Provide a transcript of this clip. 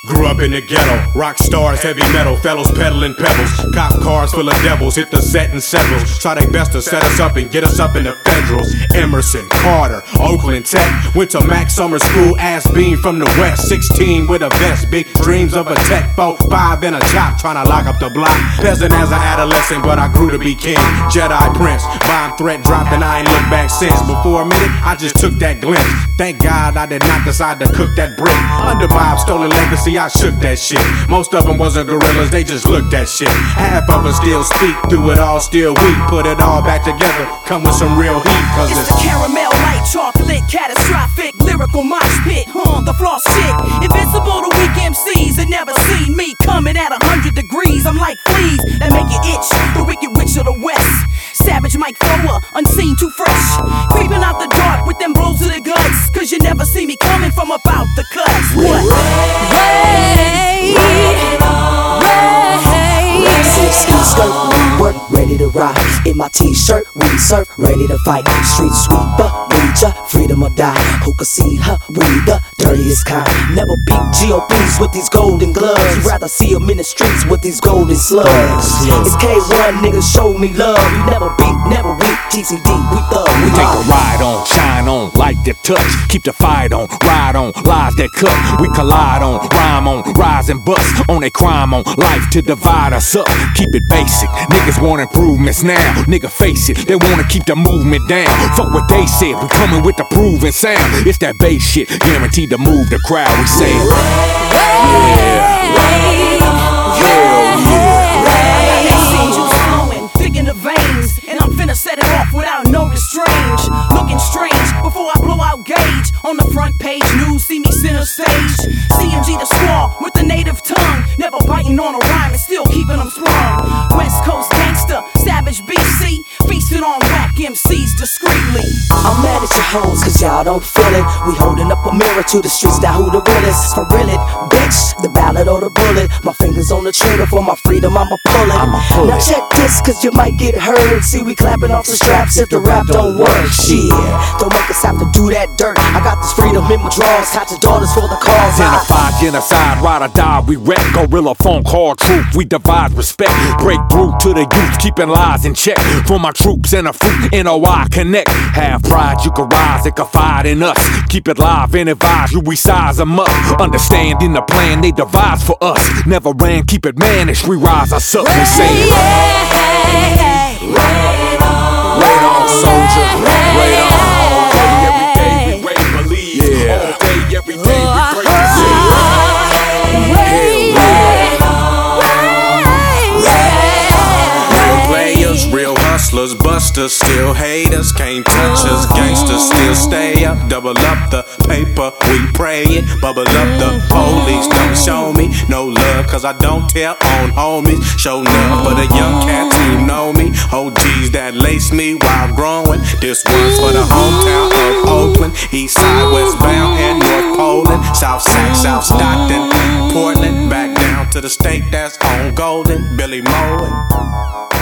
Grew up in the ghetto, rock stars, heavy metal, fellows peddling pebbles. Cop cars full of devils, hit the set and several. Try their best to set us up and get us up in the federals. Emerson, Carter, Oakland Tech. Went to Mac Summer School, ass beam from the west. 16 with a vest, big dreams of a tech. 4-5 in a chop, trying to lock up the block. Peasant as an adolescent, but I grew to be king. Jedi Prince, bomb threat dropped and I ain't looked back since. Before a minute, I just took that glimpse. Thank God I did not decide to cook that brick. Under Bob's stolen legacy, I shook that shit. Most of them wasn't gorillas, they just looked that shit. Half of them still speak, through it all still weak. Put it all back together, come with some real heat. Cause it's the caramel, light, chocolate, catastrophic, lyrical mosh pit, the floss chick. Invincible to weak MCs that never seen me coming at 100 degrees. I'm like fleas that make you itch, the wicked witch of the west. Savage Mike Flower, unseen too fresh. Creeping out the dark with them blows to the guts. Cause you never see me coming from about the cuts. What? Skirt, work, ready to ride. In my t-shirt, we surf, ready to fight. Street sweeper, leader, freedom or die. Who could see her? We the dirtiest kind. Never beat GOPs with these golden gloves. You'd rather see them in the streets with these golden slugs. It's K1, niggas show me love. We never beat, never weak. TCD, we thug, we take a ride on, shine on, light that touch. Keep the fight on, ride on, lies that cut. We collide on, rhyme on, rise and bust. On a crime on, life to divide us up. Keep it basic, niggas want improvements now. Nigga face it, they wanna keep the movement down. Fuck what they said, we coming with the proven sound. It's that bass shit, guaranteed to move the crowd. We say, yeah. Set it off without no restraint. Looking strange before I blow out gauge. On the front page, news see me center stage. CMG the squaw with the native tongue. Never biting on a rhyme and still keeping them sprung. West Coast gangster, savage BC. Feasting on whack MCs discreetly. I'm mad at your hoes cause y'all don't feel it. We holding up a mirror to the streets, that who the realest. For real it, bitch, the ballad or the bullet. My fingers on the trigger for my freedom, I'ma pull it. Now check this cause you might get hurt. See we clapping off the straps if the rap don't work. Shit, don't make us have to do that dirt. I got this freedom in my drawers, touching daughters for the cause. Identified, genocide, ride or die, we wreck. Gorilla phone call truth, we divide respect. Break through to the youth, keeping lies in check. For my troops and a fruit, NOI connect. Have pride, you can rise, they confide in us. Keep it live and advise you, we size them up. Understanding the plan they devise for us. Never ran, keep it managed, we rise us up. We say, rain on, soldier, rain on. All day, every day, we rain, believe. Yeah. All day, every day, we pray to see. Real players, real hustlers, busters, still haters, can't touch us. Gangsters still stay up, double up the paper, we pray it. Bubble up the police, don't show me no love, cause I don't tell on homies. Show love for the young cats who know me. OGs that lace me while growing. This one's for the hometown of Oakland, East Side, westbound, and North Poland. South Sac, South Stockton, Portland, back down to the state that's on Golden, Billy Moen.